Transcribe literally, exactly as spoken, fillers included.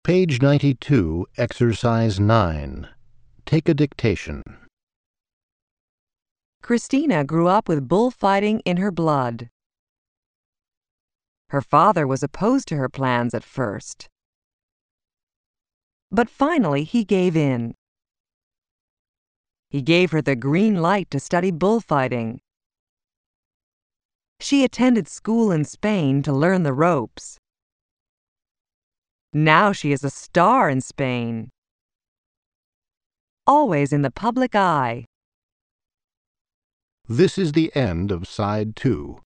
Page ninety-two, Exercise nine. Take a dictation. Christina grew up with bullfighting in her blood. Her father was opposed to her plans at first, but finally he gave in. He gave her the green light to study bullfighting. She attended school in Spain to learn the ropes. Now she is a star in Spain, always in the public eye. This is the end of Side two.